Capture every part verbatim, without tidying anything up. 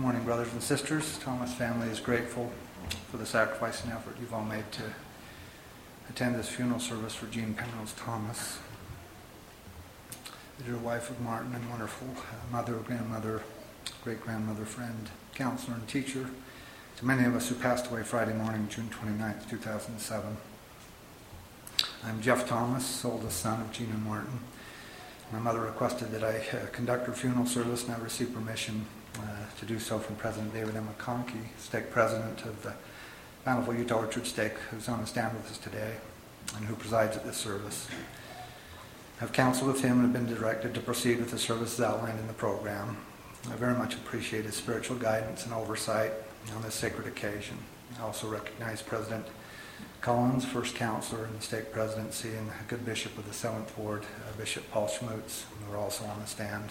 morning, brothers and sisters. Thomas family is grateful for the sacrifice and effort you've all made to attend this funeral service for Jean Penrose Thomas, the dear wife of Martin and wonderful uh, mother, grandmother, great-grandmother, friend, counselor, and teacher to many of us who passed away Friday morning, June twenty-ninth, two thousand seven. I'm Jeff Thomas, oldest son of Jean and Martin. My mother requested that I uh, conduct her funeral service, and I received permission uh, to do so from President David M. McConkey, stake president of the Bountiful Utah Orchard Stake, who's on the stand with us today and who presides at this service. I've counseled with him and have been directed to proceed with the services outlined in the program. I very much appreciate his spiritual guidance and oversight on this sacred occasion. I also recognize President Collins, first counselor in the stake presidency, and a good bishop of the seventh Ward, uh, Bishop Paul Schmutz, who are also on the stand.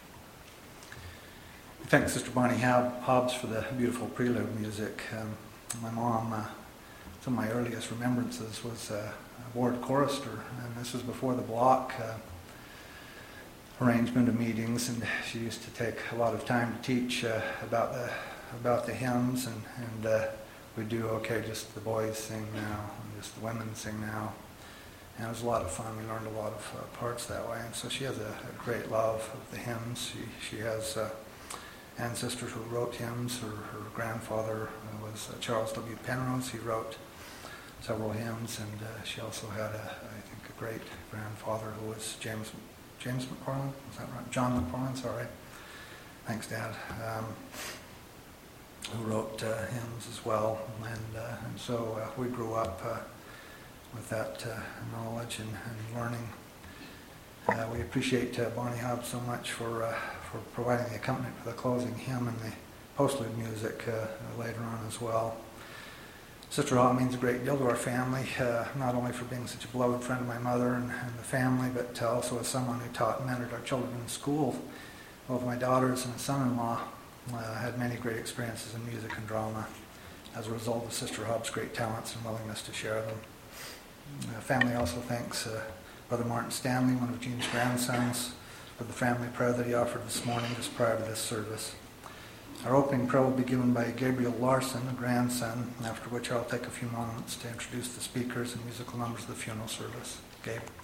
I thank Sister Bonnie Hobbs for the beautiful prelude music. Um, my mom, uh, some of my earliest remembrances was uh, a ward chorister, and this was before the block uh, arrangement of meetings, and she used to take a lot of time to teach uh, about the about the hymns, and, and uh, we do okay, just the boys sing now, and just the women sing now. And it was a lot of fun. We learned a lot of uh, parts that way. And so she has a, a great love of the hymns. She, she has uh, ancestors who wrote hymns. Her, her grandfather uh, was uh, Charles W. Penrose. He wrote several hymns, and uh, she also had, a, I think, a great grandfather who was James James McFarland. Was that right? John McFarland, sorry. Thanks, Dad. Um, who wrote uh, hymns as well, and, uh, and so uh, we grew up uh, with that uh, knowledge and, and learning. Uh, we appreciate uh, Bonnie Hobbs so much for uh, for providing the accompaniment for the closing hymn and the postlude music uh, later on as well. Sister Hobbs means a great deal to our family, uh, not only for being such a beloved friend of my mother and, and the family, but uh, also as someone who taught and mentored our children in school. Both my daughters and a son-in-law Uh, had many great experiences in music and drama as a result of Sister Hobbs' great talents and willingness to share them. The family also thanks uh, Brother Martin Stanley, one of Jean's grandsons, for the family prayer that he offered this morning just prior to this service. Our opening prayer will be given by Gabriel Larson, a grandson, after which I'll take a few moments to introduce the speakers and musical numbers of the funeral service. Gabe.